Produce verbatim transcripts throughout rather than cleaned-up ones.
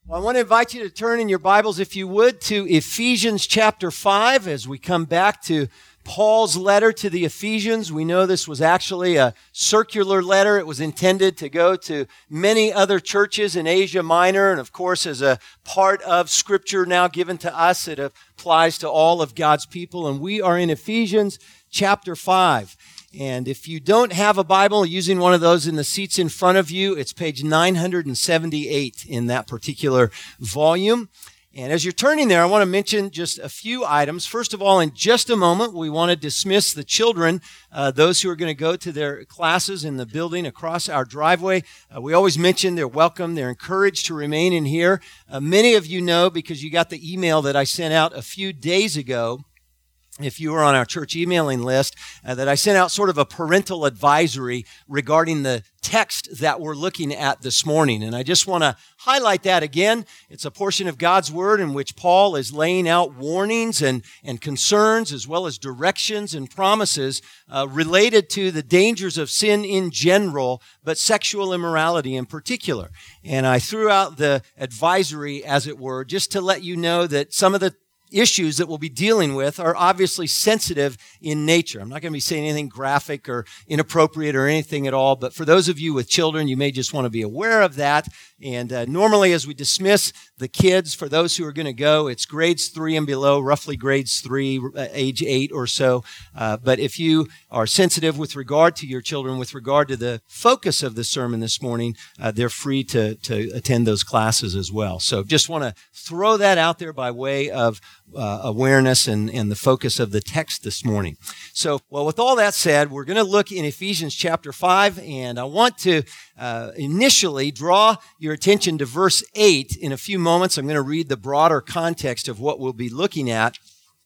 Well, I want to invite you to turn in your Bibles, if you would, to Ephesians chapter five as we come back to Paul's letter to the Ephesians. We know this was actually a circular letter. It was intended to go to many other churches in Asia Minor, and of course, as a part of Scripture now given to us, it applies to all of God's people. And we are in Ephesians chapter five. And if you don't have a Bible, using one of those in the seats in front of you, it's page nine hundred seventy-eight in that particular volume. And as you're turning there, I want to mention just a few items. First of all, in just a moment, we want to dismiss the children, uh, those who are going to go to their classes in the building across our driveway. Uh, we always mention they're welcome. They're encouraged to remain in here. Uh, many of you know, because you got the email that I sent out a few days ago, if you were on our church emailing list, uh, that I sent out sort of a parental advisory regarding the text that we're looking at this morning. And I just want to highlight that again. It's a portion of God's Word in which Paul is laying out warnings and, and concerns as well as directions and promises uh, related to the dangers of sin in general, but sexual immorality in particular. And I threw out the advisory, as it were, just to let you know that some of the issues that we'll be dealing with are obviously sensitive in nature. I'm not going to be saying anything graphic or inappropriate or anything at all, but for those of you with children, you may just want to be aware of that. And uh, normally as we dismiss the kids, for those who are going to go, it's grades three and below, roughly grades three, uh, age eight or so. Uh, but if you are sensitive with regard to your children, with regard to the focus of the sermon this morning, uh, they're free to, to attend those classes as well. So just want to throw that out there by way of Uh, awareness and, and the focus of the text this morning. So, well, with all that said, we're going to look in Ephesians chapter five, and I want to uh, initially draw your attention to verse eight. In a few moments, I'm going to read the broader context of what we'll be looking at.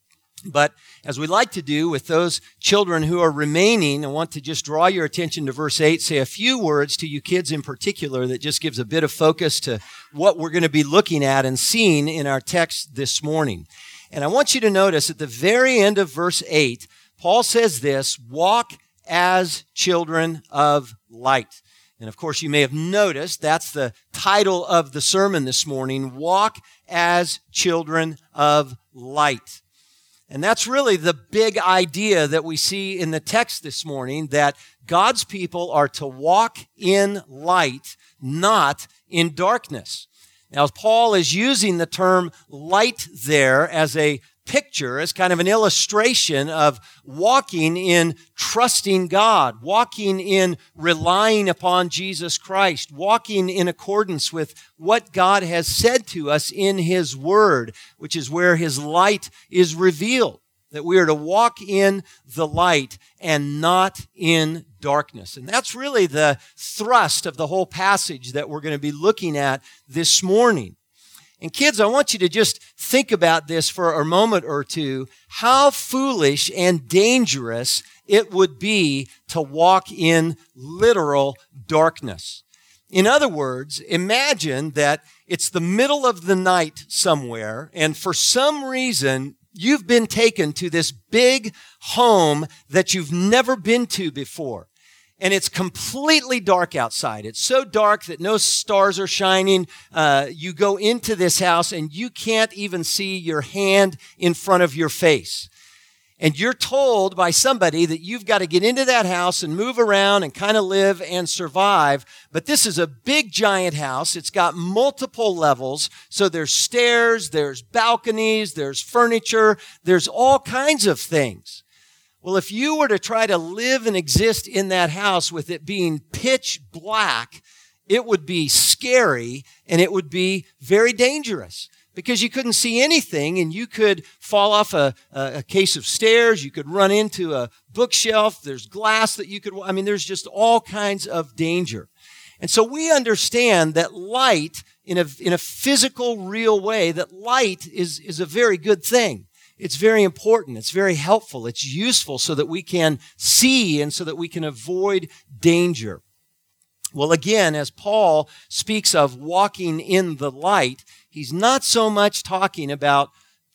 But as we like to do with those children who are remaining, I want to just draw your attention to verse eight, say a few words to you kids in particular that just gives a bit of focus to what we're going to be looking at and seeing in our text this morning. And I want you to notice at the very end of verse eight, Paul says this, walk as children of light. And of course, you may have noticed that's the title of the sermon this morning, walk as children of light. And that's really the big idea that we see in the text this morning, that God's people are to walk in light, not in darkness. Now, Paul is using the term light there as a picture, as kind of an illustration of walking in trusting God, walking in relying upon Jesus Christ, walking in accordance with what God has said to us in His Word, which is where His light is revealed, that we are to walk in the light and not in darkness. And that's really the thrust of the whole passage that we're going to be looking at this morning. And kids, I want you to just think about this for a moment or two, how foolish and dangerous it would be to walk in literal darkness. In other words, imagine that it's the middle of the night somewhere, and for some reason, you've been taken to this big home that you've never been to before. And it's completely dark outside. It's so dark that no stars are shining. Uh, you go into this house and you can't even see your hand in front of your face. And you're told by somebody that you've got to get into that house and move around and kind of live and survive. But this is a big, giant house. It's got multiple levels. So there's stairs, there's balconies, there's furniture, there's all kinds of things. Well, if you were to try to live and exist in that house with it being pitch black, it would be scary and it would be very dangerous because you couldn't see anything and you could fall off a, a case of stairs. You could run into a bookshelf. There's glass that you could, I mean, there's just all kinds of danger. And so we understand that light in a, in a physical, real way, that light is, is a very good thing. It's very important. It's very helpful. It's useful so that we can see and so that we can avoid danger. Well, again, as Paul speaks of walking in the light, he's not so much talking about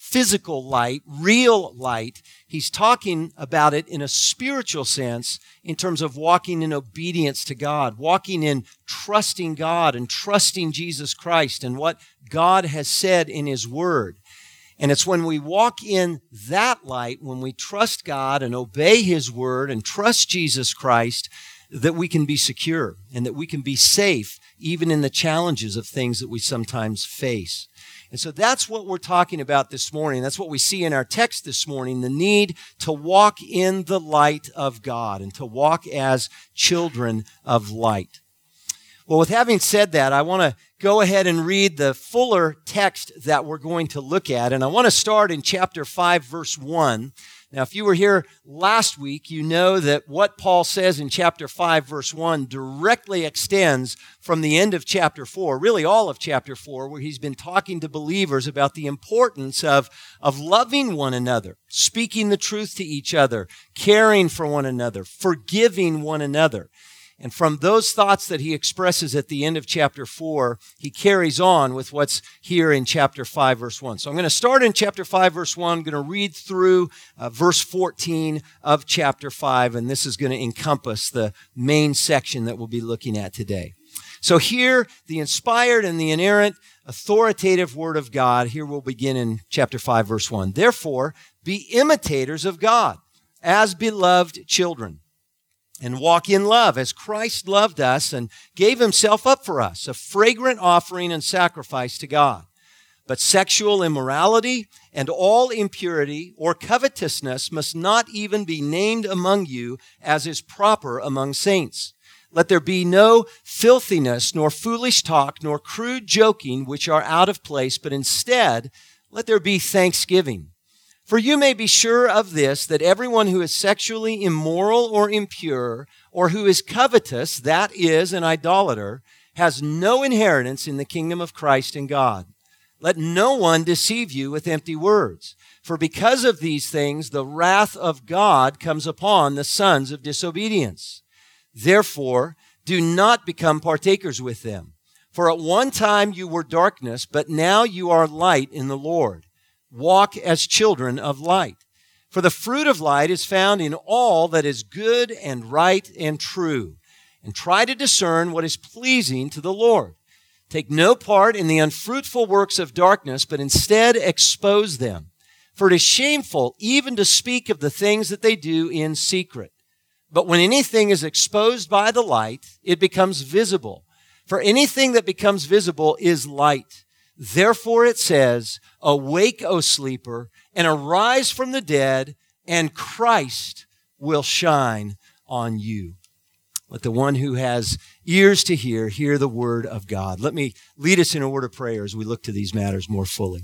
physical light, real light. He's talking about it in a spiritual sense in terms of walking in obedience to God, walking in trusting God and trusting Jesus Christ and what God has said in His Word. And it's when we walk in that light, when we trust God and obey His Word and trust Jesus Christ, that we can be secure and that we can be safe even in the challenges of things that we sometimes face. And so that's what we're talking about this morning. That's what we see in our text this morning, the need to walk in the light of God and to walk as children of light. Well, with having said that, I want to go ahead and read the fuller text that we're going to look at. And I want to start in chapter five, verse one. Now, if you were here last week, you know that what Paul says in chapter five, verse one, directly extends from the end of chapter four, really all of chapter four, where he's been talking to believers about the importance of, of loving one another, speaking the truth to each other, caring for one another, forgiving one another. And from those thoughts that he expresses at the end of chapter four, he carries on with what's here in chapter five, verse one. So I'm going to start in chapter five, verse one. I'm going to read through uh, verse fourteen of chapter five, and this is going to encompass the main section that we'll be looking at today. So here, the inspired and the inerrant, authoritative Word of God. Here we'll begin in chapter five, verse one. Therefore, be imitators of God as beloved children, and walk in love as Christ loved us and gave Himself up for us, a fragrant offering and sacrifice to God. But sexual immorality and all impurity or covetousness must not even be named among you, as is proper among saints. Let there be no filthiness, nor foolish talk, nor crude joking, which are out of place, but instead let there be thanksgiving. For you may be sure of this, that everyone who is sexually immoral or impure, or who is covetous, that is, an idolater, has no inheritance in the kingdom of Christ and God. Let no one deceive you with empty words. For because of these things, the wrath of God comes upon the sons of disobedience. Therefore, do not become partakers with them. For at one time you were darkness, but now you are light in the Lord. Walk as children of light. For the fruit of light is found in all that is good and right and true. And try to discern what is pleasing to the Lord. Take no part in the unfruitful works of darkness, but instead expose them. For it is shameful even to speak of the things that they do in secret. But when anything is exposed by the light, it becomes visible. For anything that becomes visible is light. Therefore it says, awake, O sleeper, and arise from the dead, and Christ will shine on you. Let the one who has ears to hear, hear the word of God. Let me lead us in a word of prayer as we look to these matters more fully.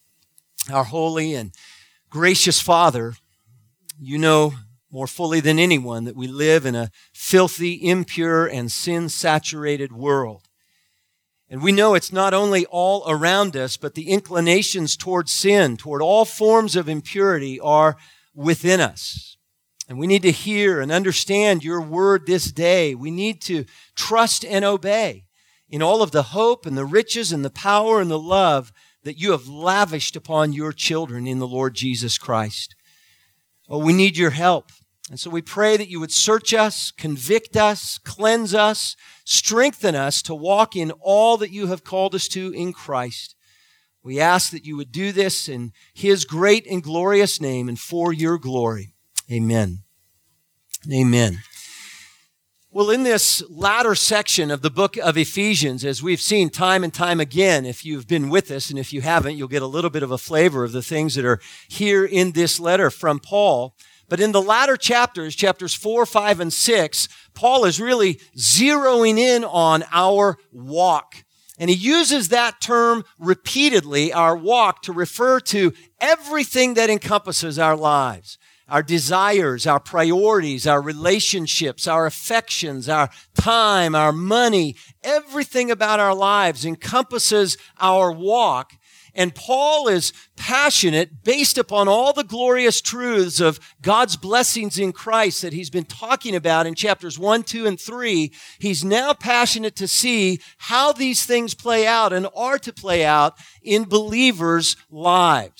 Our holy and gracious Father, you know more fully than anyone that we live in a filthy, impure, and sin-saturated world. And we know it's not only all around us, but the inclinations toward sin, toward all forms of impurity are within us. And we need to hear and understand your word this day. We need to trust and obey in all of the hope and the riches and the power and the love that you have lavished upon your children in the Lord Jesus Christ. Oh, we need your help. And so we pray that you would search us, convict us, cleanse us, strengthen us to walk in all that you have called us to in Christ. We ask that you would do this in His great and glorious name and for your glory. Amen. Amen. Well, in this latter section of the book of Ephesians, as we've seen time and time again, if you've been with us, and if you haven't, you'll get a little bit of a flavor of the things that are here in this letter from Paul. But in the latter chapters, chapters four, five, and six, Paul is really zeroing in on our walk. And he uses that term repeatedly, our walk, to refer to everything that encompasses our lives. Our desires, our priorities, our relationships, our affections, our time, our money, everything about our lives encompasses our walk. And Paul is passionate, based upon all the glorious truths of God's blessings in Christ that he's been talking about in chapters one, two, and three. He's now passionate to see how these things play out and are to play out in believers' lives.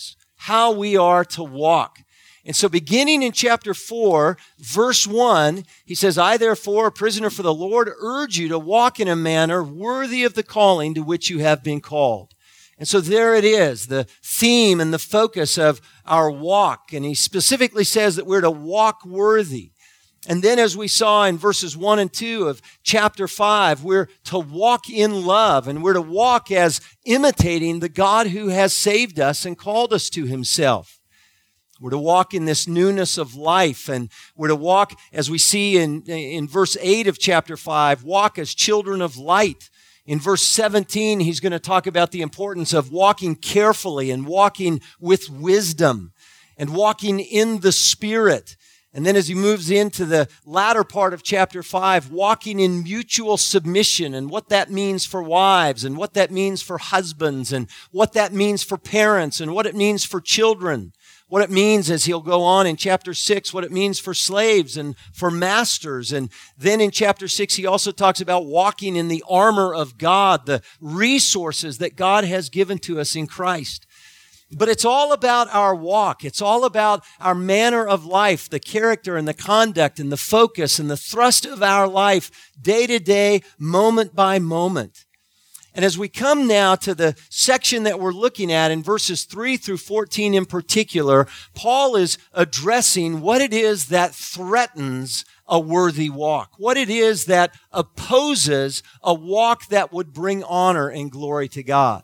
how we are to walk. And so beginning in chapter four, verse one, he says, I therefore, a prisoner for the Lord, urge you to walk in a manner worthy of the calling to which you have been called. And so there it is, the theme and the focus of our walk. And he specifically says that we're to walk worthy. And then as we saw in verses one and two of chapter five, we're to walk in love, and we're to walk as imitating the God who has saved us and called us to himself. We're to walk in this newness of life, and we're to walk, as we see in, in verse eight of chapter five, walk as children of light. In verse seventeen, he's going to talk about the importance of walking carefully and walking with wisdom and walking in the Spirit. And then as he moves into the latter part of chapter five, walking in mutual submission and what that means for wives and what that means for husbands and what that means for parents and what it means for children. What it means, as he'll go on in chapter six, what it means for slaves and for masters. And then in chapter six, he also talks about walking in the armor of God, the resources that God has given to us in Christ. But it's all about our walk. It's all about our manner of life, the character and the conduct and the focus and the thrust of our life day to day, moment by moment. And as we come now to the section that we're looking at in verses three through fourteen in particular, Paul is addressing what it is that threatens a worthy walk, what it is that opposes a walk that would bring honor and glory to God.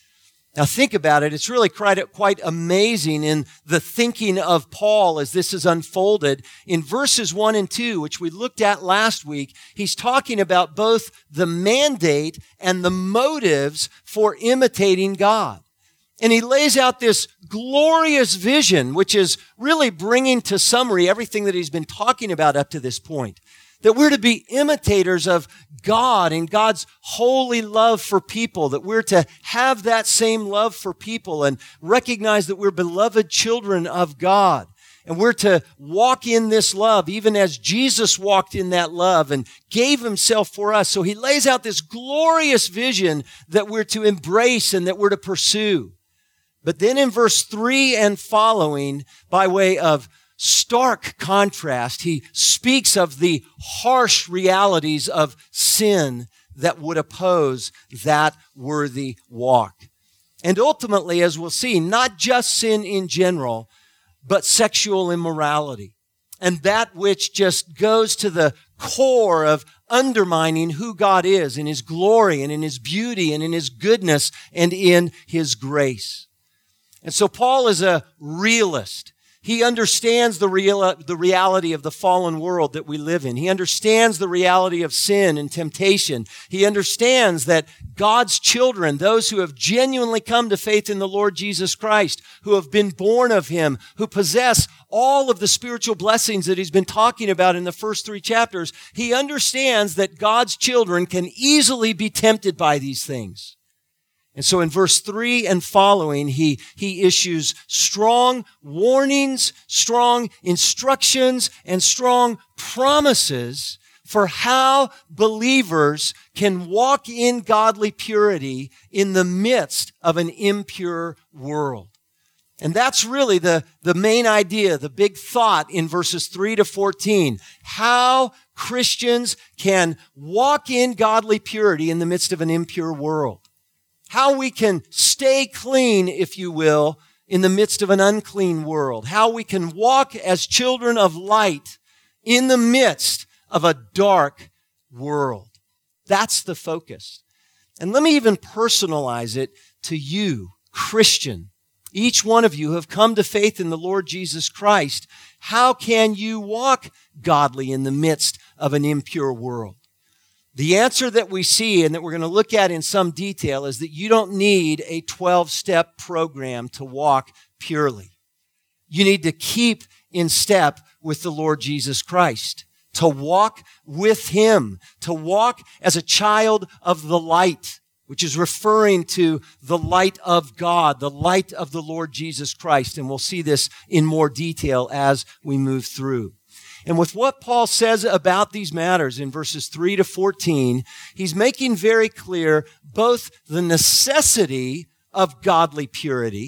Now think about it. It's really quite, quite amazing in the thinking of Paul as this is unfolded. In verses one and two, which we looked at last week, he's talking about both the mandate and the motives for imitating God. And he lays out this glorious vision, which is really bringing to summary everything that he's been talking about up to this point. That we're to be imitators of God and God's holy love for people, that we're to have that same love for people and recognize that we're beloved children of God. And we're to walk in this love, even as Jesus walked in that love and gave himself for us. So he lays out this glorious vision that we're to embrace and that we're to pursue. But then in verse three and following, by way of stark contrast, he speaks of the harsh realities of sin that would oppose that worthy walk. And ultimately, as we'll see, not just sin in general, but sexual immorality. And that which just goes to the core of undermining who God is in his glory and in his beauty and in his goodness and in his grace. And so Paul is a realist. He understands the real, the reality of the fallen world that we live in. He understands the reality of sin and temptation. He understands that God's children, those who have genuinely come to faith in the Lord Jesus Christ, who have been born of him, who possess all of the spiritual blessings that he's been talking about in the first three chapters, he understands that God's children can easily be tempted by these things. And so in verse three and following, he, he issues strong warnings, strong instructions, and strong promises for how believers can walk in godly purity in the midst of an impure world. And that's really the, the main idea, the big thought in verses three to fourteen. How Christians can walk in godly purity in the midst of an impure world. How we can stay clean, if you will, in the midst of an unclean world. How we can walk as children of light in the midst of a dark world. That's the focus. And let me even personalize it to you, Christian. Each one of you who have come to faith in the Lord Jesus Christ. How can you walk godly in the midst of an impure world? The answer that we see and that we're going to look at in some detail is that you don't need a twelve-step program to walk purely. You need to keep in step with the Lord Jesus Christ, to walk with him, to walk as a child of the light, which is referring to the light of God, the light of the Lord Jesus Christ. And we'll see this in more detail as we move through. And with what Paul says about these matters in verses three to fourteen, he's making very clear both the necessity of godly purity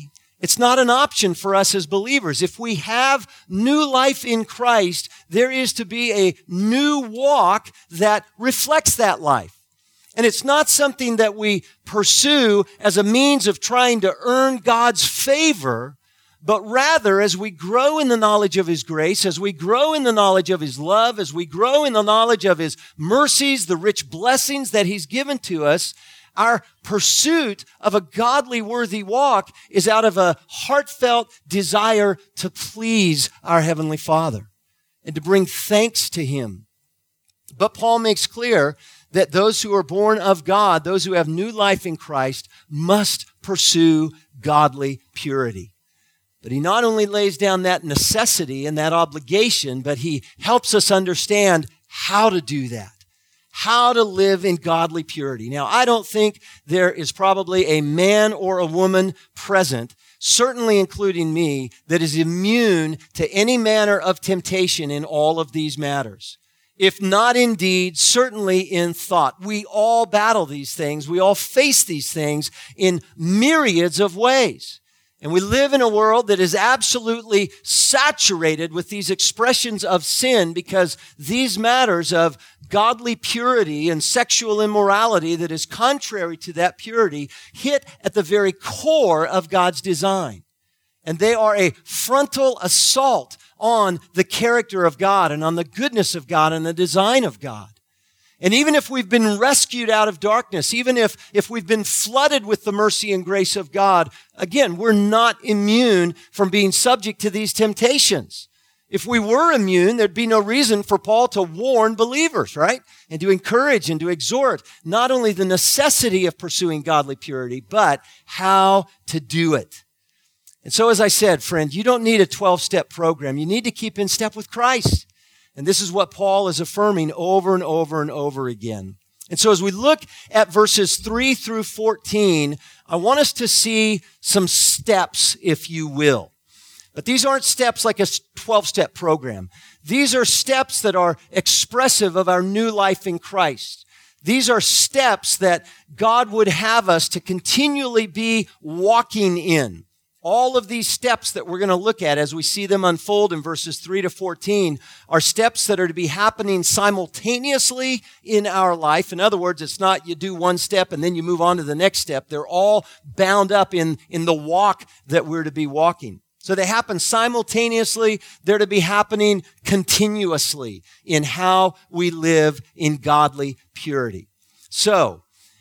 It's not an option for us as believers. If we have new life in Christ, there is to be a new walk that reflects that life. And it's not something that we pursue as a means of trying to earn God's favor, but rather as we grow in the knowledge of His grace, as we grow in the knowledge of His love, as we grow in the knowledge of His mercies, the rich blessings that He's given to us, our pursuit of a godly, worthy walk is out of a heartfelt desire to please our Heavenly Father and to bring thanks to Him. But Paul makes clear that those who are born of God, those who have new life in Christ, must pursue godly purity. But he not only lays down that necessity and that obligation, but he helps us understand how to do that. How to live in godly purity. Now, I don't think there is probably a man or a woman present, certainly including me, that is immune to any manner of temptation in all of these matters. If not in deed, certainly in thought. We all battle these things. We all face these things in myriads of ways. And we live in a world that is absolutely saturated with these expressions of sin because these matters of godly purity and sexual immorality that is contrary to that purity hit at the very core of God's design. And they are a frontal assault on the character of God and on the goodness of God and the design of God. And even if we've been rescued out of darkness, even if, if we've been flooded with the mercy and grace of God, again, we're not immune from being subject to these temptations. If we were immune, there'd be no reason for Paul to warn believers, right? And to encourage and to exhort not only the necessity of pursuing godly purity, but how to do it. And so, as I said, friend, you don't need a twelve-step program. You need to keep in step with Christ. And this is what Paul is affirming over and over and over again. And so as we look at verses three through fourteen, I want us to see some steps, if you will. But these aren't steps like a twelve-step program. These are steps that are expressive of our new life in Christ. These are steps that God would have us to continually be walking in. All of these steps that we're going to look at as we see them unfold in verses three to fourteen are steps that are to be happening simultaneously in our life. In other words, it's not you do one step and then you move on to the next step. They're all bound up in, in the walk that we're to be walking. So they happen simultaneously. They're to be happening continuously in how we live in godly purity. So,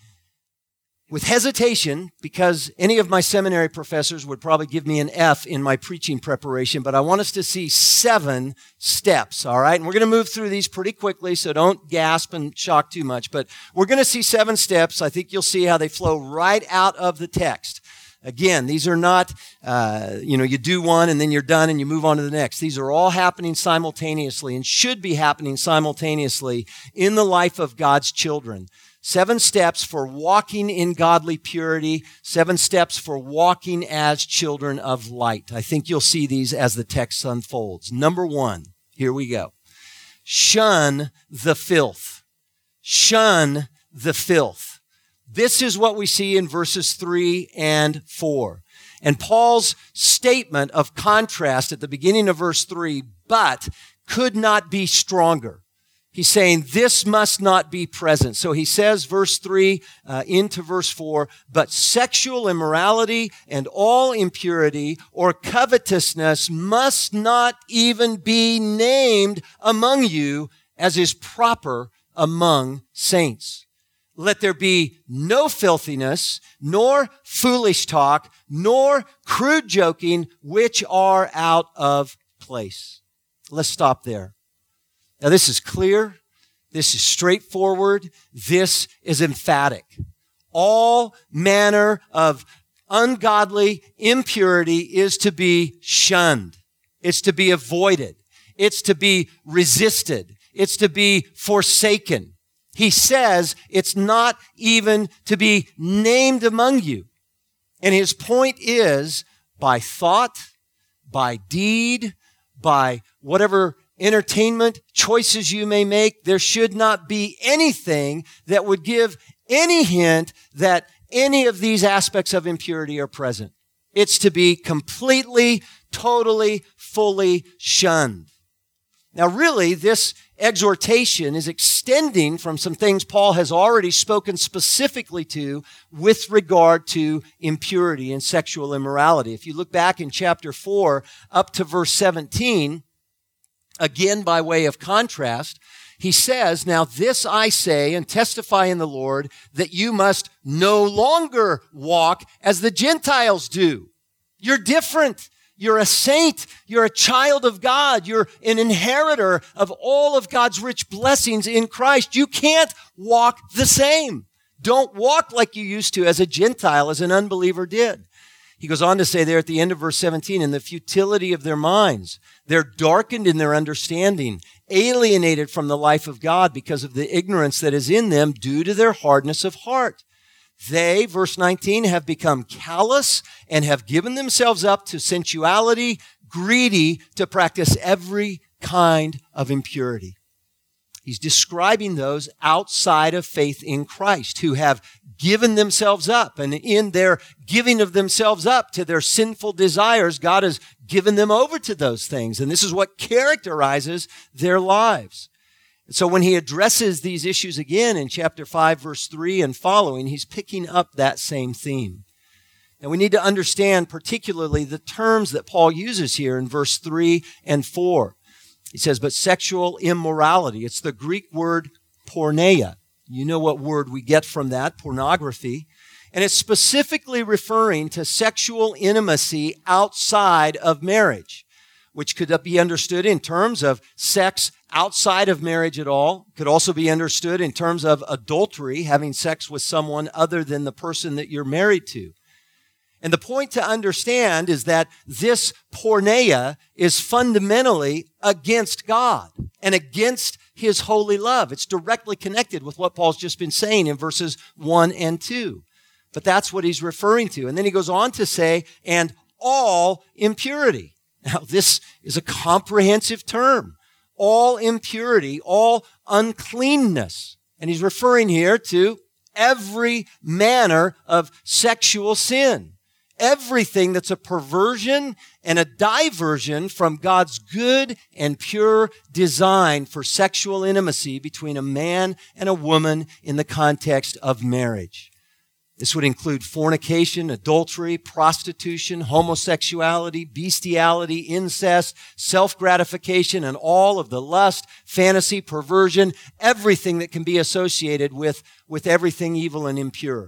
with hesitation, because any of my seminary professors would probably give me an F in my preaching preparation, but I want us to see seven steps, all right? And we're going to move through these pretty quickly, so don't gasp and shock too much. But we're going to see seven steps. I think you'll see how they flow right out of the text. Again, these are not, uh, you know, you do one and then you're done and you move on to the next. These are all happening simultaneously and should be happening simultaneously in the life of God's children. Seven steps for walking in godly purity. Seven steps for walking as children of light. I think you'll see these as the text unfolds. Number one, here we go. Shun the filth. Shun the filth. This is what we see in verses three and four. And Paul's statement of contrast at the beginning of verse three, but could not be stronger. He's saying this must not be present. So he says, verse three uh, into verse four, but sexual immorality and all impurity or covetousness must not even be named among you as is proper among saints. Let there be no filthiness, nor foolish talk, nor crude joking, which are out of place. Let's stop there. Now, this is clear. This is straightforward. This is emphatic. All manner of ungodly impurity is to be shunned. It's to be avoided. It's to be resisted. It's to be forsaken. He says it's not even to be named among you. And his point is, by thought, by deed, by whatever entertainment choices you may make, there should not be anything that would give any hint that any of these aspects of impurity are present. It's to be completely, totally, fully shunned. Now, really, this exhortation is extending from some things Paul has already spoken specifically to with regard to impurity and sexual immorality. If you look back in chapter four up to verse seventeen, again by way of contrast, he says, "Now this I say and testify in the Lord, that you must no longer walk as the Gentiles do." You're different. You're a saint. You're a child of God. You're an inheritor of all of God's rich blessings in Christ. You can't walk the same. Don't walk like you used to as a Gentile, as an unbeliever did. He goes on to say there at the end of verse seventeen, "In the futility of their minds, they're darkened in their understanding, alienated from the life of God because of the ignorance that is in them due to their hardness of heart. They," verse nineteen, "have become callous and have given themselves up to sensuality, greedy to practice every kind of impurity." He's describing those outside of faith in Christ who have given themselves up. And in their giving of themselves up to their sinful desires, God has given them over to those things. And this is what characterizes their lives. So when he addresses these issues again in chapter five, verse three and following, he's picking up that same theme. And we need to understand particularly the terms that Paul uses here in verse three and four. He says, "But sexual immorality," it's the Greek word porneia. You know what word we get from that, pornography. And it's specifically referring to sexual intimacy outside of marriage, which could be understood in terms of sex outside of marriage at all. Could also be understood in terms of adultery, having sex with someone other than the person that you're married to. And the point to understand is that this porneia is fundamentally against God and against His holy love. It's directly connected with what Paul's just been saying in verses one and two. But that's what he's referring to. And then he goes on to say, "and all impurity." Now, this is a comprehensive term. All impurity, all uncleanness. And he's referring here to every manner of sexual sin. Everything that's a perversion and a diversion from God's good and pure design for sexual intimacy between a man and a woman in the context of marriage. This would include fornication, adultery, prostitution, homosexuality, bestiality, incest, self-gratification, and all of the lust, fantasy, perversion, everything that can be associated with, with everything evil and impure.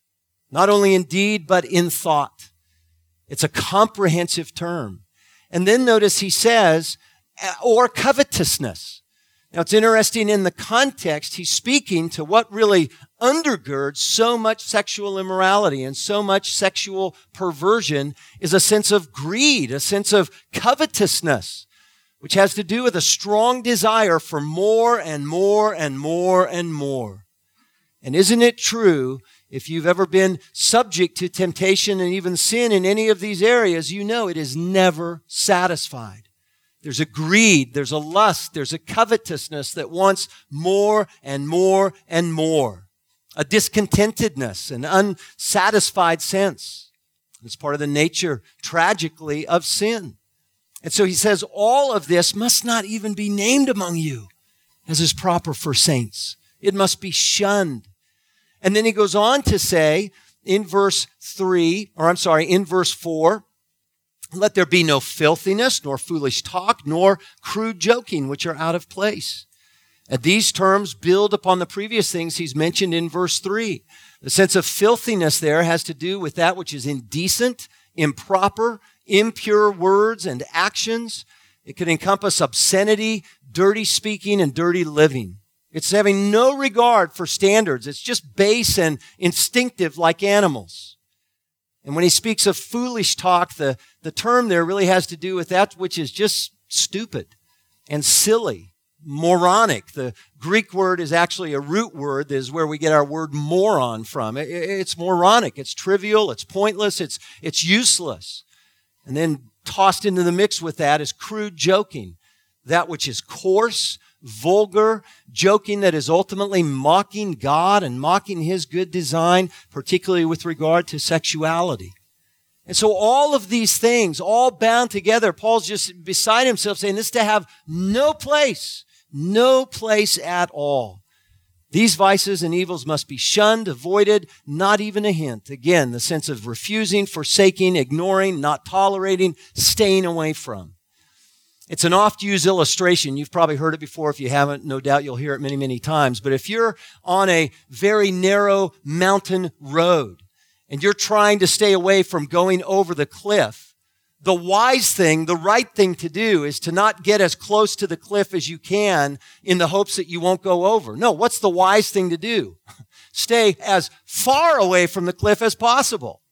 Not only in deed, but in thought. It's a comprehensive term. And then notice he says, or covetousness. Now it's interesting in the context, he's speaking to what really undergirds so much sexual immorality and so much sexual perversion is a sense of greed, a sense of covetousness, which has to do with a strong desire for more and more and more and more. And isn't it true, if you've ever been subject to temptation and even sin in any of these areas, you know it is never satisfied. There's a greed, there's a lust, there's a covetousness that wants more and more and more. A discontentedness, an unsatisfied sense. It's part of the nature, tragically, of sin. And so he says, all of this must not even be named among you, as is proper for saints. It must be shunned. And then he goes on to say in verse three, or I'm sorry, in verse four, "Let there be no filthiness, nor foolish talk, nor crude joking, which are out of place." And these terms build upon the previous things he's mentioned in verse three. The sense of filthiness there has to do with that which is indecent, improper, impure words and actions. It could encompass obscenity, dirty speaking, and dirty living. It's having no regard for standards. It's just base and instinctive like animals. And when he speaks of foolish talk, the, the term there really has to do with that which is just stupid and silly, moronic. The Greek word is actually a root word that is where we get our word moron from. It, it's moronic. It's trivial. It's pointless. It's, it's useless. And then tossed into the mix with that is crude joking, that which is coarse, vulgar, joking that is ultimately mocking God and mocking His good design, particularly with regard to sexuality. And so all of these things, all bound together, Paul's just beside himself saying this to have no place, no place at all. These vices and evils must be shunned, avoided, not even a hint. Again, the sense of refusing, forsaking, ignoring, not tolerating, staying away from. It's an oft-used illustration. You've probably heard it before. If you haven't, no doubt you'll hear it many, many times. But if you're on a very narrow mountain road and you're trying to stay away from going over the cliff, the wise thing, the right thing to do is to not get as close to the cliff as you can in the hopes that you won't go over. No, what's the wise thing to do? Stay as far away from the cliff as possible.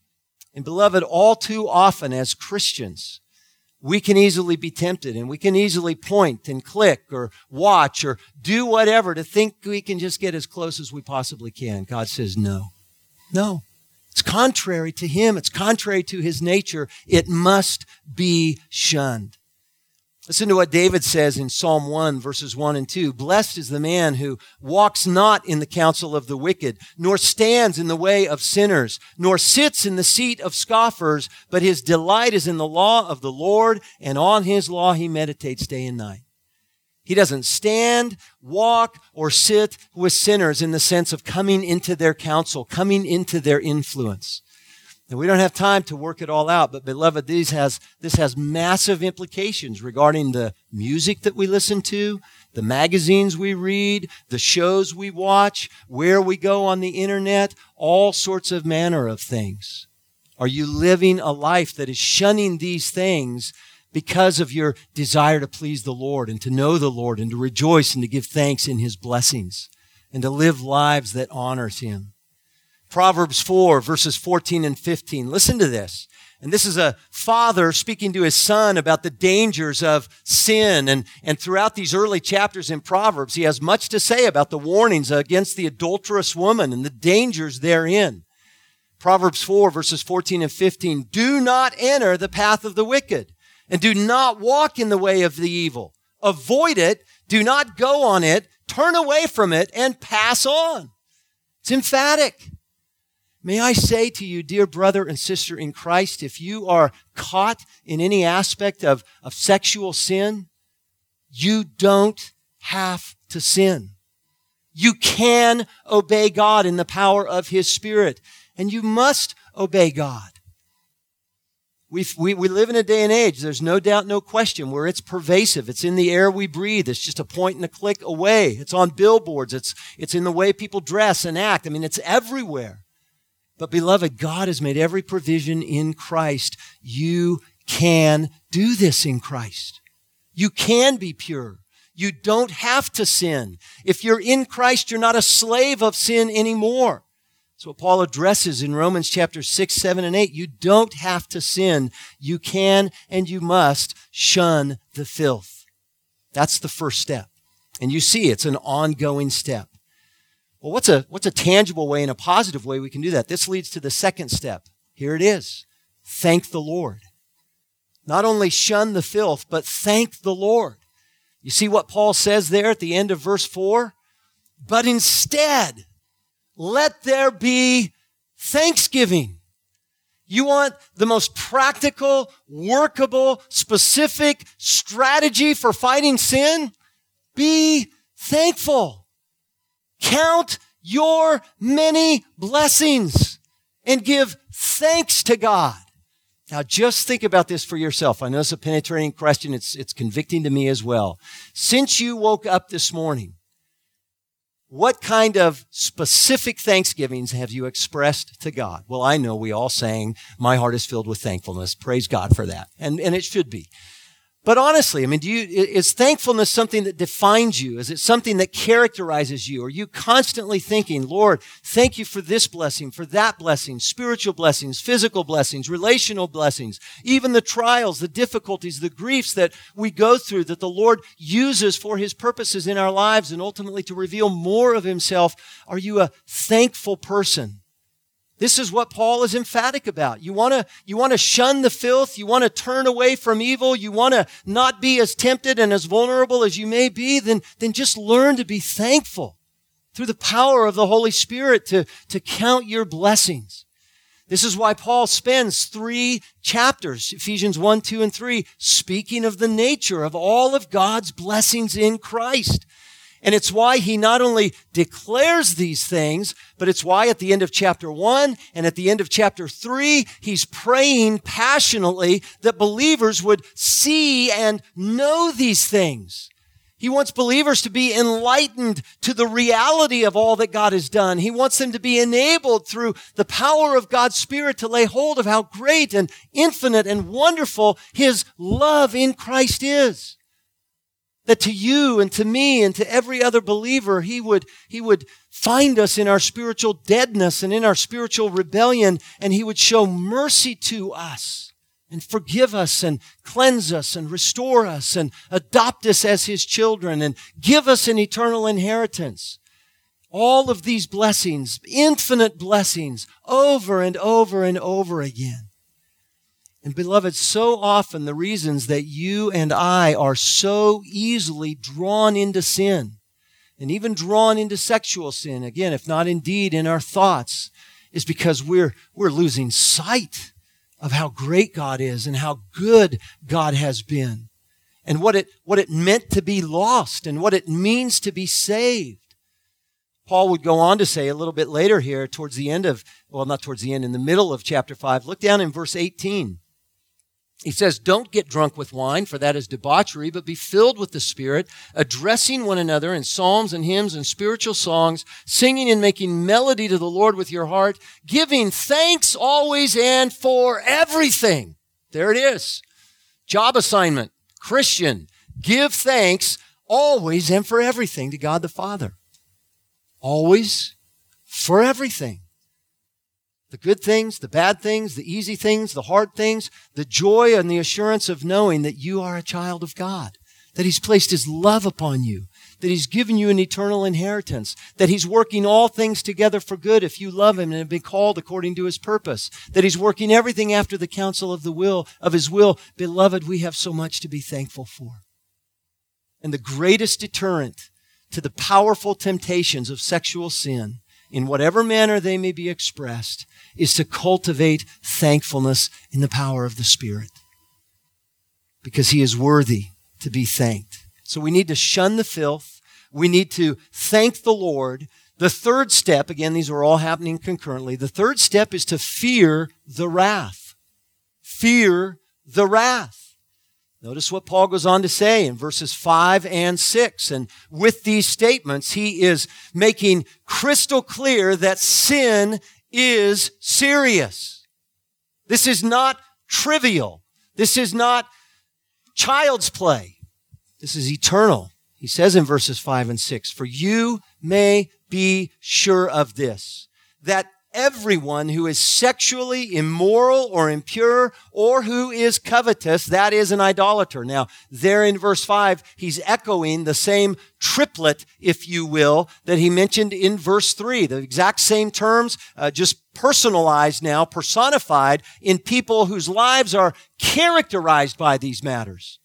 And beloved, all too often as Christians, we can easily be tempted and we can easily point and click or watch or do whatever to think we can just get as close as we possibly can. God says no. No. It's contrary to Him. It's contrary to His nature. It must be shunned. Listen to what David says in Psalm one, verses one and two. Blessed is the man who walks not in the counsel of the wicked, nor stands in the way of sinners, nor sits in the seat of scoffers, but his delight is in the law of the Lord, and on His law he meditates day and night. He doesn't stand, walk, or sit with sinners in the sense of coming into their counsel, coming into their influence. And we don't have time to work it all out, but beloved, these has, this has massive implications regarding the music that we listen to, the magazines we read, the shows we watch, where we go on the internet, all sorts of manner of things. Are you living a life that is shunning these things because of your desire to please the Lord and to know the Lord and to rejoice and to give thanks in His blessings and to live lives that honors Him? Proverbs four, verses fourteen and fifteen. Listen to this. And this is a father speaking to his son about the dangers of sin. And, and throughout these early chapters in Proverbs, he has much to say about the warnings against the adulterous woman and the dangers therein. Proverbs four, verses fourteen and fifteen. Do not enter the path of the wicked, and do not walk in the way of the evil. Avoid it. Do not go on it. Turn away from it and pass on. It's emphatic. May I say to you, dear brother and sister in Christ, if you are caught in any aspect of, of sexual sin, you don't have to sin. You can obey God in the power of His Spirit, and you must obey God. We've, we we live in a day and age, there's no doubt, no question, where it's pervasive. It's in the air we breathe. It's just a point and a click away. It's on billboards. It's, it's in the way people dress and act. I mean, it's everywhere. But beloved, God has made every provision in Christ. You can do this in Christ. You can be pure. You don't have to sin. If you're in Christ, you're not a slave of sin anymore. That's what Paul addresses in Romans chapter six, seven, and eight. You don't have to sin. You can and you must shun the filth. That's the first step. And you see, it's an ongoing step. Well, what's a, what's a tangible way and a positive way we can do that? This leads to the second step. Here it is. Thank the Lord. Not only shun the filth, but thank the Lord. You see what Paul says there at the end of verse four? But instead, let there be thanksgiving. You want the most practical, workable, specific strategy for fighting sin? Be thankful. Count your many blessings and give thanks to God. Now, just think about this for yourself. I know it's a penetrating question. It's, it's convicting to me as well. Since you woke up this morning, what kind of specific thanksgivings have you expressed to God? Well, I know we all sang, my heart is filled with thankfulness. Praise God for that. And, and it should be. But honestly, I mean, do you, is thankfulness something that defines you? Is it something that characterizes you? Are you constantly thinking, Lord, thank you for this blessing, for that blessing, spiritual blessings, physical blessings, relational blessings, even the trials, the difficulties, the griefs that we go through that the Lord uses for His purposes in our lives and ultimately to reveal more of Himself? Are you a thankful person? This is what Paul is emphatic about. You want to, you want to shun the filth. You want to turn away from evil. You want to not be as tempted and as vulnerable as you may be. Then, then just learn to be thankful through the power of the Holy Spirit to, to count your blessings. This is why Paul spends three chapters, Ephesians one, two, and three, speaking of the nature of all of God's blessings in Christ. And it's why he not only declares these things, but it's why at the end of chapter one and at the end of chapter three, he's praying passionately that believers would see and know these things. He wants believers to be enlightened to the reality of all that God has done. He wants them to be enabled through the power of God's Spirit to lay hold of how great and infinite and wonderful his love in Christ is. That to you and to me and to every other believer, he would, he would find us in our spiritual deadness and in our spiritual rebellion, and he would show mercy to us and forgive us and cleanse us and restore us and adopt us as his children and give us an eternal inheritance. All of these blessings, infinite blessings, over and over and over again. And beloved, so often the reasons that you and I are so easily drawn into sin and even drawn into sexual sin, again, if not indeed in our thoughts, is because we're, we're losing sight of how great God is and how good God has been and what it, what it meant to be lost and what it means to be saved. Paul would go on to say a little bit later here towards the end of, well, not towards the end, in the middle of chapter five. Look down in verse eighteen. He says, don't get drunk with wine, for that is debauchery, but be filled with the Spirit, addressing one another in psalms and hymns and spiritual songs, singing and making melody to the Lord with your heart, giving thanks always and for everything. There it is. Job assignment. Christian, give thanks always and for everything to God the Father. Always for everything. The good things, the bad things, the easy things, the hard things, the joy and the assurance of knowing that you are a child of God, that he's placed his love upon you, that he's given you an eternal inheritance, that he's working all things together for good if you love him and have been called according to his purpose, that he's working everything after the counsel of the will, of his will. Beloved, we have so much to be thankful for. And the greatest deterrent to the powerful temptations of sexual sin, in whatever manner they may be expressed, is to cultivate thankfulness in the power of the Spirit. Because he is worthy to be thanked. So we need to shun the filth. We need to thank the Lord. The third step, again, these are all happening concurrently. The third step is to fear the wrath. Fear the wrath. Notice what Paul goes on to say in verses five and six. And with these statements, he is making crystal clear that sin is serious. This is not trivial. This is not child's play. This is eternal. He says in verses five and six, for you may be sure of this, that everyone who is sexually immoral or impure or who is covetous, that is an idolater. Now, there in verse five, he's echoing the same triplet, if you will, that he mentioned in verse three. The exact same terms, uh, just personalized now, personified in people whose lives are characterized by these matters.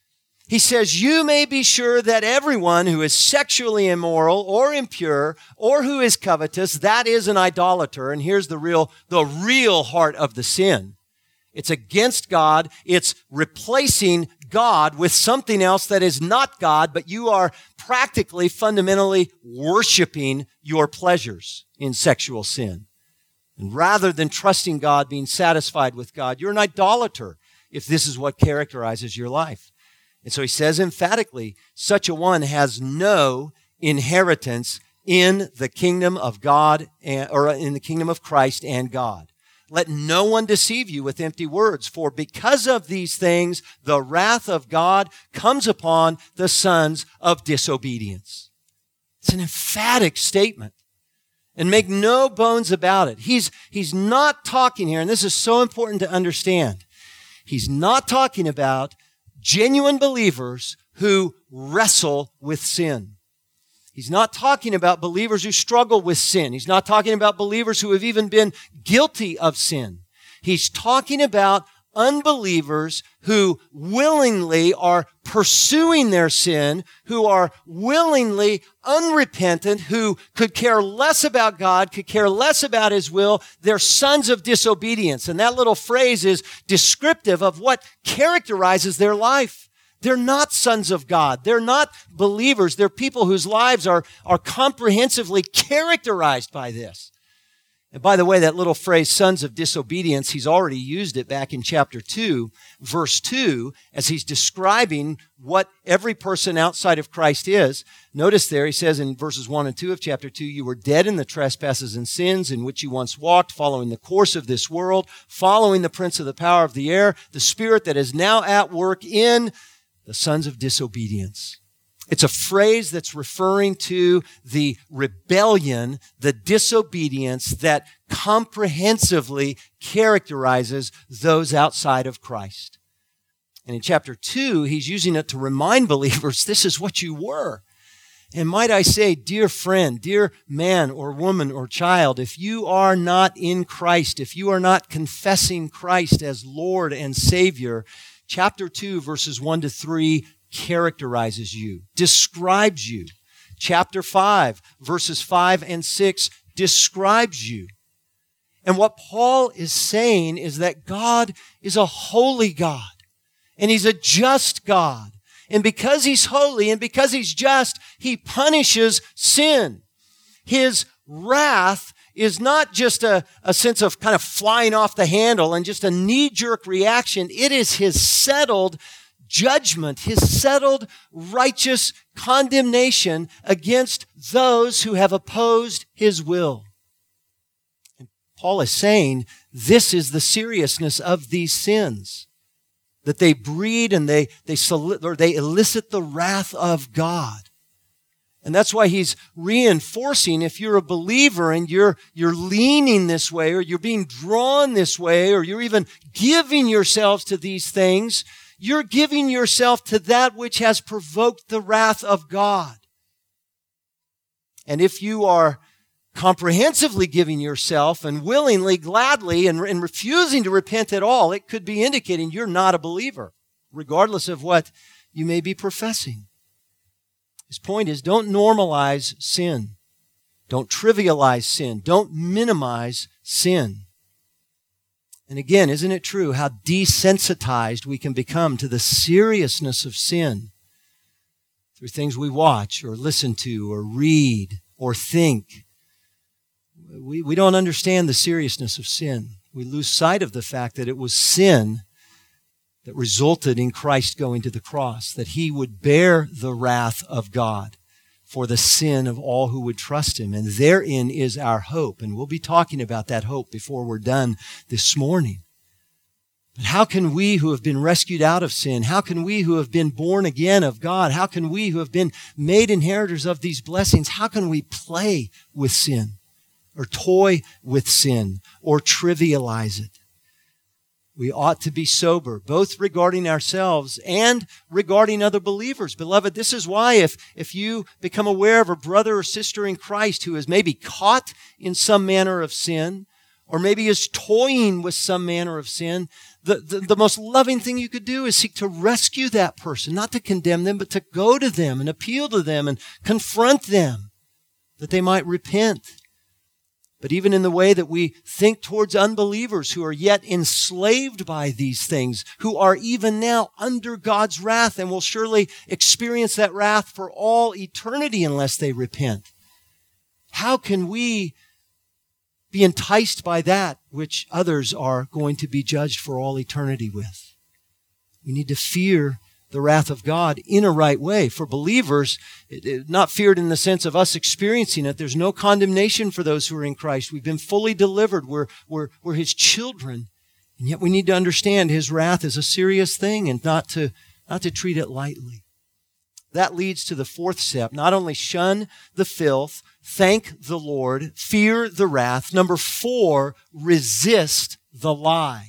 He says, you may be sure that everyone who is sexually immoral or impure or who is covetous, that is an idolater. And here's the real, the real heart of the sin. It's against God. It's replacing God with something else that is not God, but you are practically, fundamentally worshiping your pleasures in sexual sin. And rather than trusting God, being satisfied with God, you're an idolater if this is what characterizes your life. And so he says emphatically, such a one has no inheritance in the kingdom of God, and, or in the kingdom of Christ and God. Let no one deceive you with empty words, for because of these things, the wrath of God comes upon the sons of disobedience. It's an emphatic statement. And make no bones about it. He's, he's not talking here, and this is so important to understand. He's not talking about genuine believers who wrestle with sin. He's not talking about believers who struggle with sin. He's not talking about believers who have even been guilty of sin. He's talking about unbelievers who willingly are pursuing their sin, who are willingly unrepentant, who could care less about God, could care less about His will. They're sons of disobedience. And that little phrase is descriptive of what characterizes their life. They're not sons of God. They're not believers. They're people whose lives are, are comprehensively characterized by this. And by the way, that little phrase, sons of disobedience, he's already used it back in chapter two, verse two, as he's describing what every person outside of Christ is. Notice there, he says in verses one and two of chapter two, you were dead in the trespasses and sins in which you once walked, following the course of this world, following the prince of the power of the air, the spirit that is now at work in the sons of disobedience. It's a phrase that's referring to the rebellion, the disobedience that comprehensively characterizes those outside of Christ. And in chapter two, he's using it to remind believers, this is what you were. And might I say, dear friend, dear man or woman or child, if you are not in Christ, if you are not confessing Christ as Lord and Savior, chapter two, verses one to three characterizes you, describes you. Chapter five, verses five and six describes you. And what Paul is saying is that God is a holy God, and He's a just God. And because He's holy and because He's just, He punishes sin. His wrath is not just a, a sense of kind of flying off the handle and just a knee-jerk reaction. It is His settled judgment, His settled righteous condemnation against those who have opposed His will. And Paul is saying this is the seriousness of these sins, that they breed and they they solicit, or they elicit the wrath of God. And that's why he's reinforcing, if you're a believer and you're, you're leaning this way, or you're being drawn this way, or you're even giving yourselves to these things, you're giving yourself to that which has provoked the wrath of God. And if you are comprehensively giving yourself and willingly, gladly, and, and refusing to repent at all, it could be indicating you're not a believer, regardless of what you may be professing. His point is, don't normalize sin. Don't trivialize sin. Don't minimize sin. And again, isn't it true how desensitized we can become to the seriousness of sin through things we watch or listen to or read or think? We, we don't understand the seriousness of sin. We lose sight of the fact that it was sin that resulted in Christ going to the cross, that He would bear the wrath of God for the sin of all who would trust Him. And therein is our hope. And we'll be talking about that hope before we're done this morning. But how can we who have been rescued out of sin, how can we who have been born again of God, how can we who have been made inheritors of these blessings, how can we play with sin or toy with sin or trivialize it? We ought to be sober, both regarding ourselves and regarding other believers. Beloved, this is why if, if you become aware of a brother or sister in Christ who is maybe caught in some manner of sin, or maybe is toying with some manner of sin, the, the, the most loving thing you could do is seek to rescue that person, not to condemn them, but to go to them and appeal to them and confront them that they might repent. But even in the way that we think towards unbelievers who are yet enslaved by these things, who are even now under God's wrath and will surely experience that wrath for all eternity unless they repent. How can we be enticed by that which others are going to be judged for all eternity with? We need to fear the wrath of God in a right way. For believers, it, it, not feared in the sense of us experiencing it. There's no condemnation for those who are in Christ. We've been fully delivered. We're, we're, we're His children. And yet we need to understand His wrath is a serious thing and not to, not to treat it lightly. That leads to the fourth step. Not only shun the filth, thank the Lord, fear the wrath. Number four, resist the lie.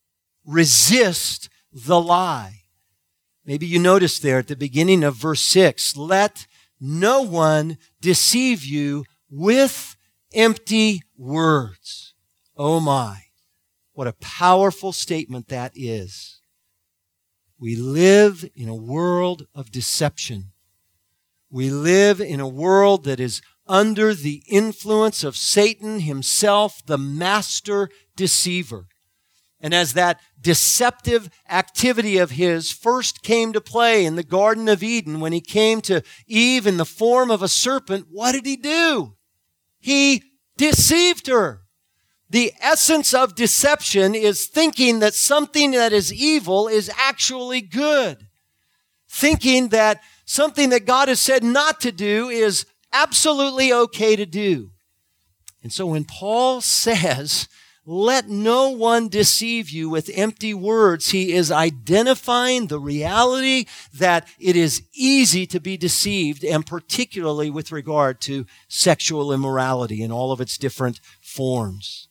Resist the lie. Maybe you noticed there at the beginning of verse six, let no one deceive you with empty words. Oh my, what a powerful statement that is. We live in a world of deception. We live in a world that is under the influence of Satan himself, the master deceiver. And as that deceptive activity of his first came to play in the Garden of Eden, when he came to Eve in the form of a serpent, what did he do? He deceived her. The essence of deception is thinking that something that is evil is actually good. Thinking that something that God has said not to do is absolutely okay to do. And so when Paul says, let no one deceive you with empty words, he is identifying the reality that it is easy to be deceived, and particularly with regard to sexual immorality in all of its different forms.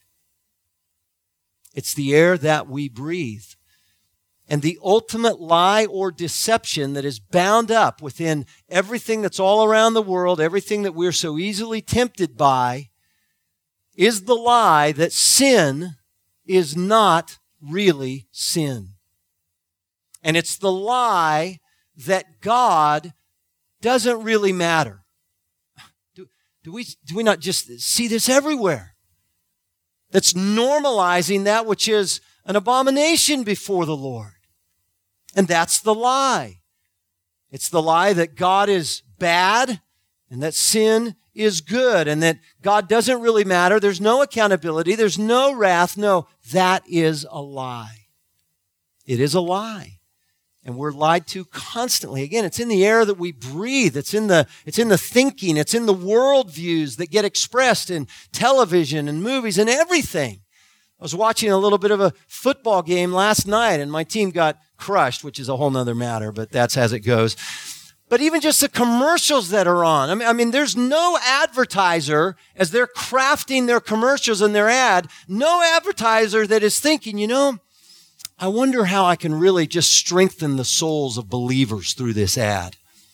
It's the air that we breathe. And the ultimate lie or deception that is bound up within everything that's all around the world, everything that we're so easily tempted by, is the lie that sin is not really sin. And it's the lie that God doesn't really matter. Do, do we, do we not just see this everywhere? That's normalizing that which is an abomination before the Lord. And that's the lie. It's the lie that God is bad and that sin is good and that God doesn't really matter. There's no accountability. There's no wrath. No, that is a lie. It is a lie. And we're lied to constantly. Again, it's in the air that we breathe. It's in the, it's in the thinking. It's in the worldviews that get expressed in television and movies and everything. I was watching a little bit of a football game last night and my team got crushed, which is a whole nother matter, but that's as it goes. But even just the commercials that are on. I mean, I mean, there's no advertiser, as they're crafting their commercials and their ad, no advertiser that is thinking, you know, I wonder how I can really just strengthen the souls of believers through this ad.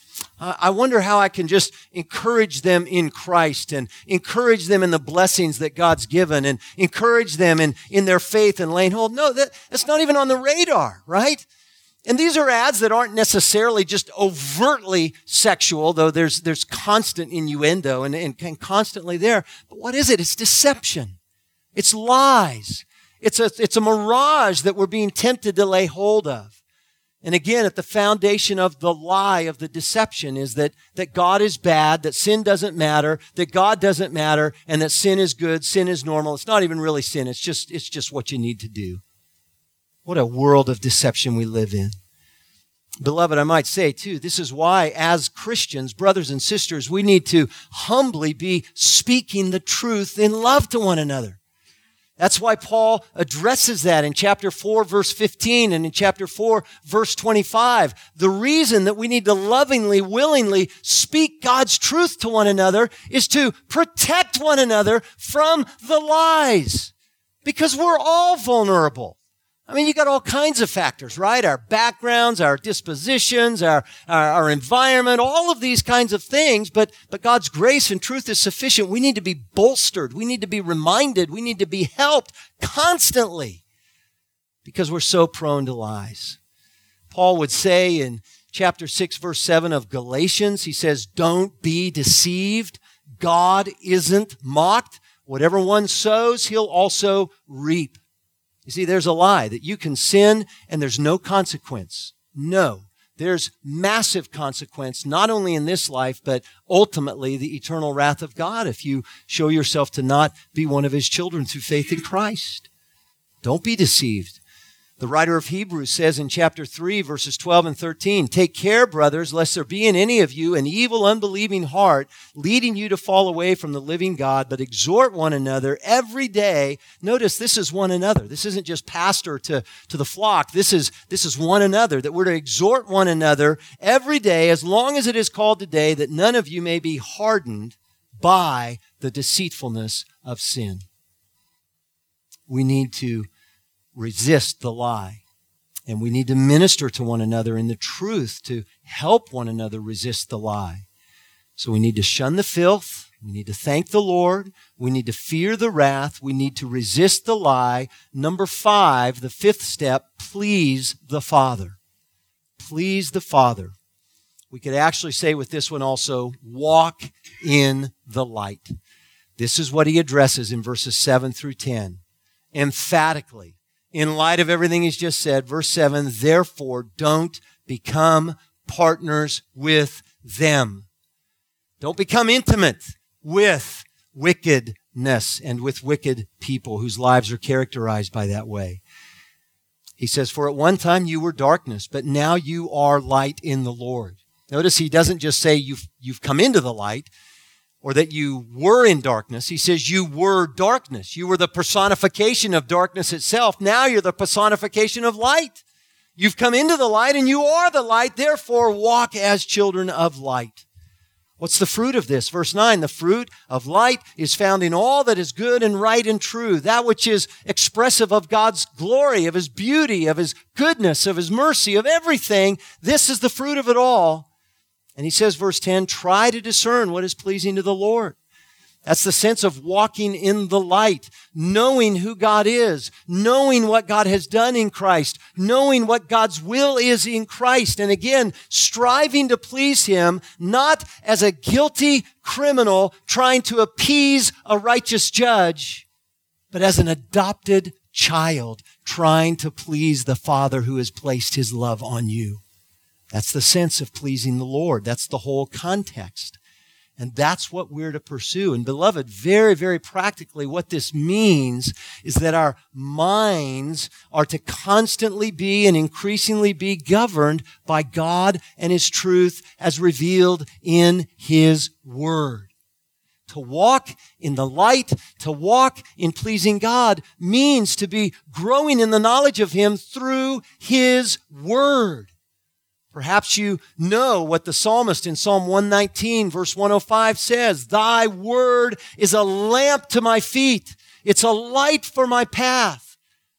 I wonder how I can just encourage them in Christ and encourage them in the blessings that God's given and encourage them in, in their faith and laying hold. No, that, that's not even on the radar, right? And these are ads that aren't necessarily just overtly sexual, though there's, there's constant innuendo and, and, and constantly there. But what is it? It's deception. It's lies. It's a, it's a mirage that we're being tempted to lay hold of. And again, at the foundation of the lie of the deception is that, that God is bad, that sin doesn't matter, that God doesn't matter, and that sin is good, sin is normal. It's not even really sin. It's just, it's just what you need to do. What a world of deception we live in. Beloved, I might say too, this is why as Christians, brothers and sisters, we need to humbly be speaking the truth in love to one another. That's why Paul addresses that in chapter four, verse fifteen, and in chapter four, verse twenty-five. The reason that we need to lovingly, willingly speak God's truth to one another is to protect one another from the lies. Because we're all vulnerable. I mean, you got all kinds of factors, right? Our backgrounds, our dispositions, our, our, our environment, all of these kinds of things. But, but God's grace and truth is sufficient. We need to be bolstered. We need to be reminded. We need to be helped constantly because we're so prone to lies. Paul would say in chapter six, verse seven of Galatians, he says, don't be deceived. God isn't mocked. Whatever one sows, he'll also reap. You see, there's a lie that you can sin and there's no consequence. No, there's massive consequence, not only in this life, but ultimately the eternal wrath of God if you show yourself to not be one of his children through faith in Christ. Don't be deceived. The writer of Hebrews says in chapter three, verses twelve and thirteen, take care, brothers, lest there be in any of you an evil, unbelieving heart, leading you to fall away from the living God, but exhort one another every day. Notice this is one another. This isn't just pastor to, to the flock. This is, this is one another, that we're to exhort one another every day, as long as it is called today, that none of you may be hardened by the deceitfulness of sin. We need to resist the lie. And we need to minister to one another in the truth to help one another resist the lie. So we need to shun the filth. We need to thank the Lord. We need to fear the wrath. We need to resist the lie. Number five, the fifth step, please the Father. please the Father. We could actually say with this one also, walk in the light. This is what he addresses in verses seven through ten. Emphatically, in light of everything he's just said, verse seven, therefore don't become partners with them. Don't become intimate with wickedness and with wicked people whose lives are characterized by that way. He says, for at one time you were darkness, but now you are light in the Lord. Notice he doesn't just say you've, you've come into the light or that you were in darkness. He says you were darkness. You were the personification of darkness itself. Now you're the personification of light. You've come into the light and you are the light. Therefore, walk as children of light. What's the fruit of this? Verse nine, the fruit of light is found in all that is good and right and true, that which is expressive of God's glory, of His beauty, of His goodness, of His mercy, of everything. This is the fruit of it all. And he says, verse ten, try to discern what is pleasing to the Lord. That's the sense of walking in the light, knowing who God is, knowing what God has done in Christ, knowing what God's will is in Christ. And again, striving to please Him, not as a guilty criminal trying to appease a righteous judge, but as an adopted child trying to please the Father who has placed His love on you. That's the sense of pleasing the Lord. That's the whole context. And that's what we're to pursue. And beloved, very, very practically, what this means is that our minds are to constantly be and increasingly be governed by God and His truth as revealed in His Word. To walk in the light, to walk in pleasing God, means to be growing in the knowledge of Him through His Word. Perhaps you know what the psalmist in Psalm one nineteen, verse one oh five says, Thy word is a lamp to my feet. It's a light for my path.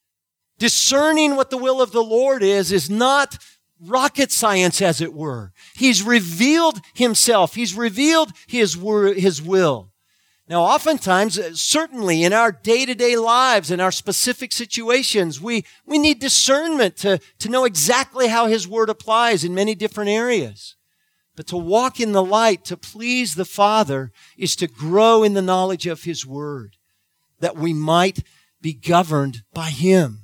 Discerning what the will of the Lord is, is not rocket science, as it were. He's revealed Himself. He's revealed His word, His will. Now, oftentimes, certainly in our day-to-day lives, in our specific situations, we, we need discernment to, to know exactly how His Word applies in many different areas. But to walk in the light, to please the Father, is to grow in the knowledge of His Word, that we might be governed by Him.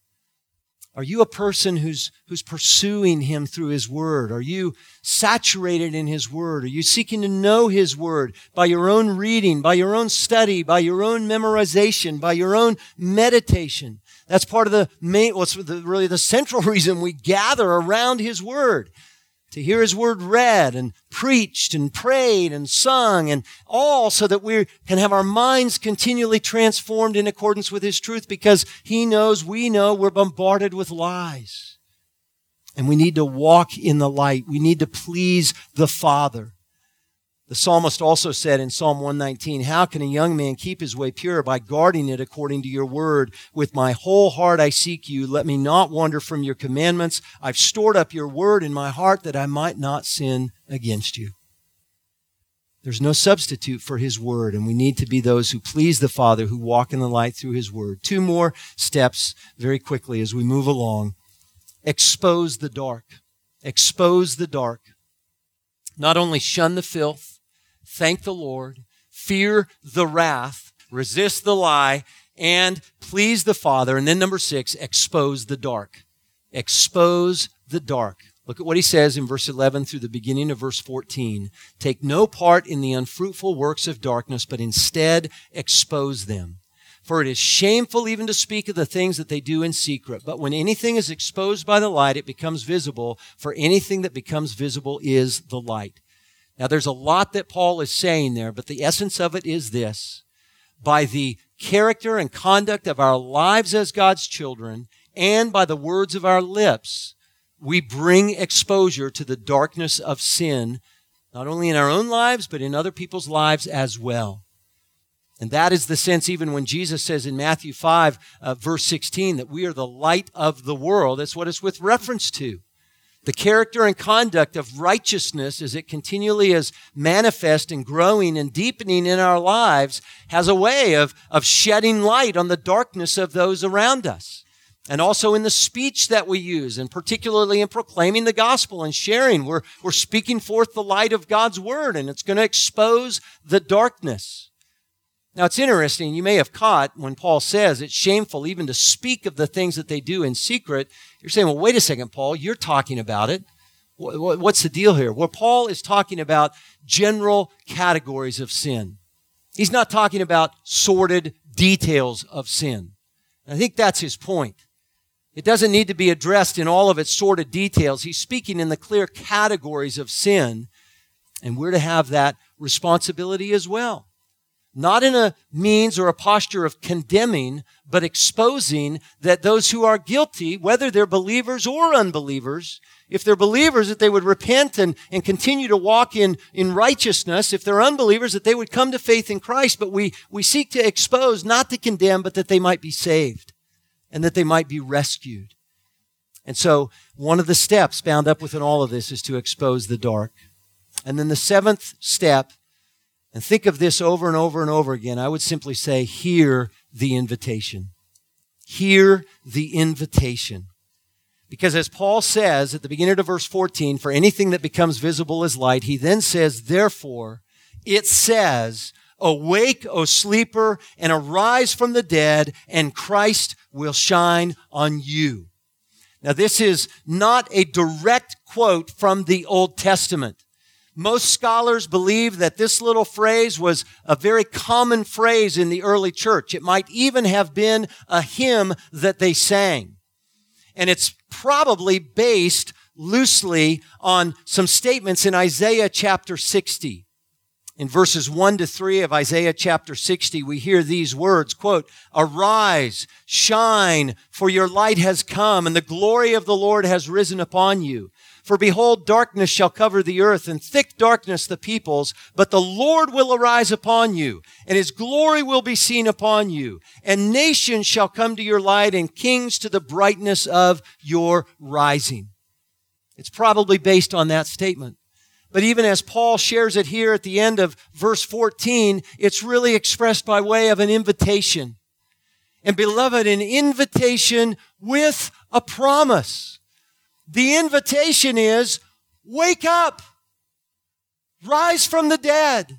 Are you a person who's, who's pursuing Him through His Word? Are you saturated in His Word? Are you seeking to know His Word by your own reading, by your own study, by your own memorization, by your own meditation? That's part of the main, what's the, really the central reason we gather around His Word. To hear His Word read and preached and prayed and sung, and all so that we can have our minds continually transformed in accordance with His truth, because He knows, we know, we're bombarded with lies. And we need to walk in the light. We need to please the Father. The psalmist also said in Psalm one nineteen, How can a young man keep his way pure? By guarding it according to your word. With my whole heart I seek you. Let me not wander from your commandments. I've stored up your word in my heart that I might not sin against you. There's no substitute for His Word, and we need to be those who please the Father, who walk in the light through His Word. Two more steps very quickly as we move along. Expose the dark. Expose the dark. Not only shun the filth, thank the Lord, fear the wrath, resist the lie, and please the Father. And then number six, expose the dark. Expose the dark. Look at what he says in verse eleven through the beginning of verse fourteen. Take no part in the unfruitful works of darkness, but instead expose them. For it is shameful even to speak of the things that they do in secret. But when anything is exposed by the light, it becomes visible. For anything that becomes visible is the light. Now, there's a lot that Paul is saying there, but the essence of it is this. By the character and conduct of our lives as God's children, and by the words of our lips, we bring exposure to the darkness of sin, not only in our own lives, but in other people's lives as well. And that is the sense even when Jesus says in Matthew five, uh, verse sixteen, that we are the light of the world. That's what it's with reference to. The character and conduct of righteousness, as it continually is manifest and growing and deepening in our lives, has a way of, of shedding light on the darkness of those around us. And also in the speech that we use, and particularly in proclaiming the gospel and sharing. We're, we're speaking forth the light of God's word, and it's going to expose the darkness. Now, it's interesting. You may have caught when Paul says it's shameful even to speak of the things that they do in secret. You're saying, well, wait a second, Paul, you're talking about it. What's the deal here? Well, Paul is talking about general categories of sin. He's not talking about sordid details of sin. I think that's his point. It doesn't need to be addressed in all of its sordid details. He's speaking in the clear categories of sin, and we're to have that responsibility as well. Not in a means or a posture of condemning, but exposing that those who are guilty, whether they're believers or unbelievers, if they're believers, that they would repent and, and continue to walk in, in righteousness. If they're unbelievers, that they would come to faith in Christ. But we, we seek to expose, not to condemn, but that they might be saved and that they might be rescued. And so one of the steps bound up within all of this is to expose the dark. And then the seventh step, and think of this over and over and over again, I would simply say, hear the invitation. Hear the invitation. Because as Paul says at the beginning of verse fourteen, for anything that becomes visible is light, he then says, therefore, it says, awake, O sleeper, and arise from the dead, and Christ will shine on you. Now, this is not a direct quote from the Old Testament. Most scholars believe that this little phrase was a very common phrase in the early church. It might even have been a hymn that they sang. And it's probably based loosely on some statements in Isaiah chapter sixty. In verses one to three of Isaiah chapter sixty, we hear these words, quote, arise, shine, for your light has come, and the glory of the Lord has risen upon you. For behold, darkness shall cover the earth, and thick darkness the peoples, but the Lord will arise upon you, and his glory will be seen upon you. And nations shall come to your light, and kings to the brightness of your rising. It's probably based on that statement. But even as Paul shares it here at the end of verse fourteen, it's really expressed by way of an invitation. And beloved, an invitation with a promise. The invitation is, wake up, rise from the dead,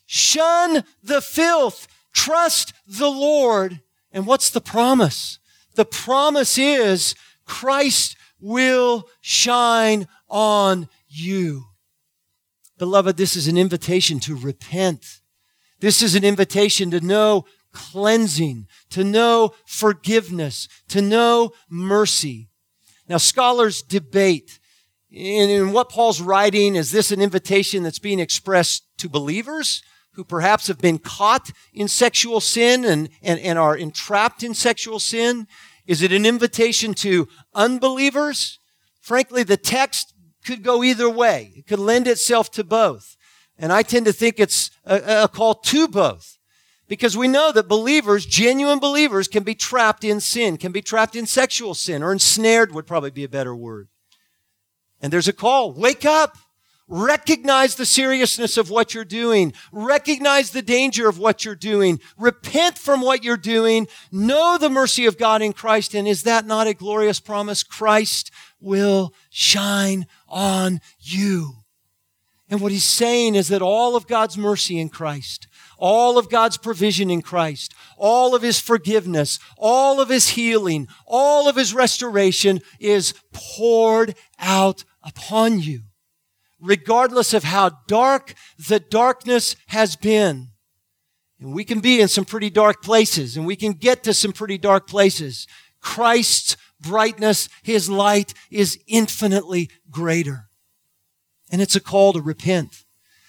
shun the filth, trust the Lord. And what's the promise? The promise is Christ will shine on you. Beloved, this is an invitation to repent. This is an invitation to know cleansing, to know forgiveness, to know mercy. Now, scholars debate in, in what Paul's writing. Is this an invitation that's being expressed to believers who perhaps have been caught in sexual sin and, and, and are entrapped in sexual sin? Is it an invitation to unbelievers? Frankly, the text could go either way. It could lend itself to both. And I tend to think it's a, a call to both. Because we know that believers, genuine believers, can be trapped in sin, can be trapped in sexual sin, or ensnared would probably be a better word. And there's a call. Wake up. Recognize the seriousness of what you're doing. Recognize the danger of what you're doing. Repent from what you're doing. Know the mercy of God in Christ. And is that not a glorious promise? Christ will shine on you. And what he's saying is that all of God's mercy in Christ, all of God's provision in Christ, all of his forgiveness, all of his healing, all of his restoration is poured out upon you, regardless of how dark the darkness has been. And we can be in some pretty dark places, and we can get to some pretty dark places. Christ's brightness, his light, is infinitely greater. And it's a call to repent.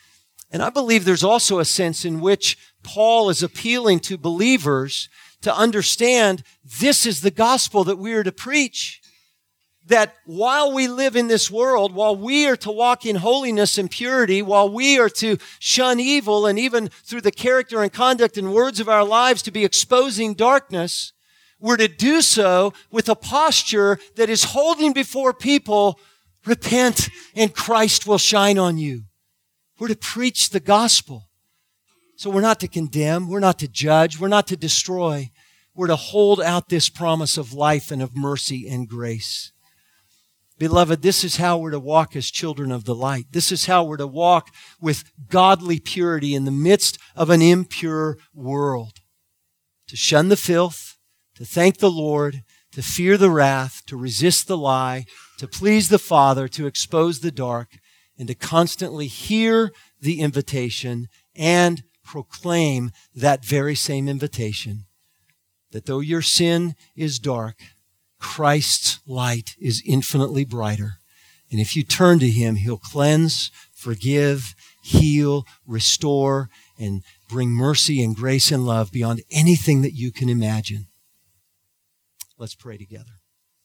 And I believe there's also a sense in which Paul is appealing to believers to understand this is the gospel that we are to preach. That while we live in this world, while we are to walk in holiness and purity, while we are to shun evil, and even through the character and conduct and words of our lives to be exposing darkness, we're to do so with a posture that is holding before people, repent and Christ will shine on you. We're to preach the gospel. So we're not to condemn, we're not to judge, we're not to destroy. we're to hold out this promise of life and of mercy and grace. Beloved, this is how we're to walk as children of the light. This is how we're to walk with godly purity in the midst of an impure world. To shun the filth, to thank the Lord, to fear the wrath, to resist the lie, to please the Father, to expose the dark, and to constantly hear the invitation and proclaim that very same invitation, that though your sin is dark, Christ's light is infinitely brighter. And if you turn to Him, He'll cleanse, forgive, heal, restore, and bring mercy and grace and love beyond anything that you can imagine. Let's pray together.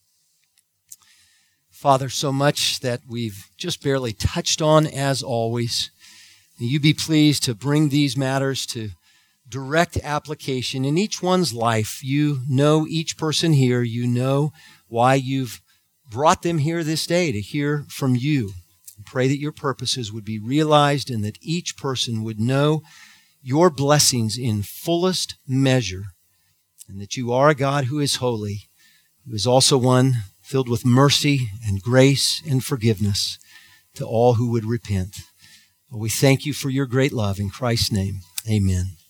Father, so much that we've just barely touched on as always. May you be pleased to bring these matters to direct application in each one's life. You know each person here. You know why you've brought them here this day, to hear from you. I pray that your purposes would be realized and that each person would know your blessings in fullest measure, and that you are a God who is holy, who is also one filled with mercy and grace and forgiveness to all who would repent. Well, we thank you for your great love. In Christ's name, amen.